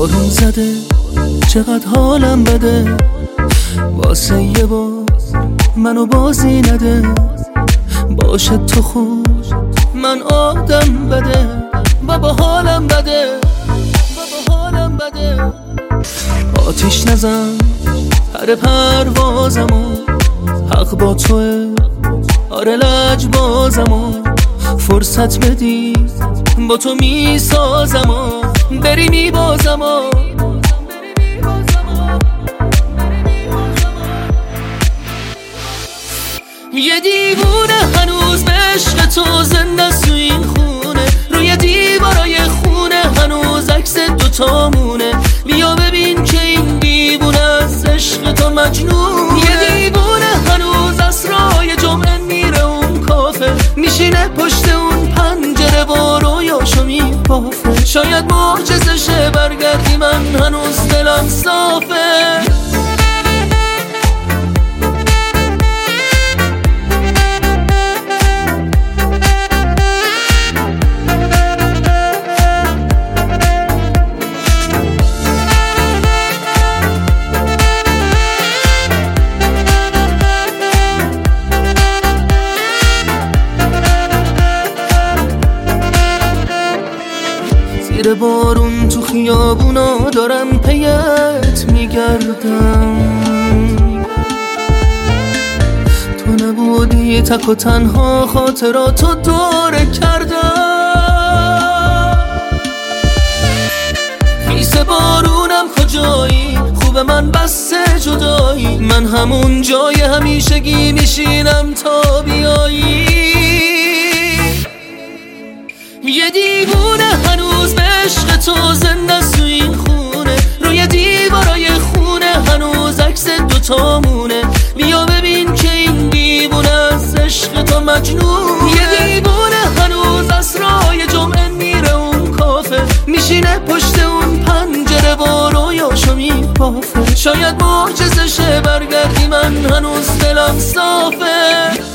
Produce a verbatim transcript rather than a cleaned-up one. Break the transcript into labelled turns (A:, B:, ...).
A: بارون زده چقدر حالم بده، واسه یه بار منو بازی نده. باشه تو خوب من آدم بده، بابا حالم بده، بابا حالم بده. آتیش نزن پر پروازمو، حق با توه آره لجبازمو. فرصت بدی با تو میسازمو، بری میبازمو. یه دیوونه هنوز به عشق تو زنده سو این خونه، روی دیوارای خونه هنوز عکس دوتامونه. بیا ببین که این دیوونه از عشق تو مجنونه. یه دیوونه هنوز اسرای جمعه میره اون کافه، میشینه پشت اون پنجره و رویاشو میبافه. شاید معجزه شه برگردی، من هنوز دلم صافه. زیر بارون تو خیابونا دارم پیت میگردم، تو نبودی تک و تنها خاطراتو دوره کردم. خیس بارونم کجایی، خوب من بسته جدایی، من همون جای همیشگی میشینم تا بیایی. یه دیوونه هنوز به عشق تو زنده سو این خونه، روی دیوارای خونه هنوز عکس دوتامونه. بیا ببین که این دیوونه از عشق تو مجنون. یه دیوونه هنوز اسرای جمعه میره اون کافه، میشینه پشت اون پنجره و رویاشو میبافه. شاید معجزه شه برگردی، من هنوز دلم صافه.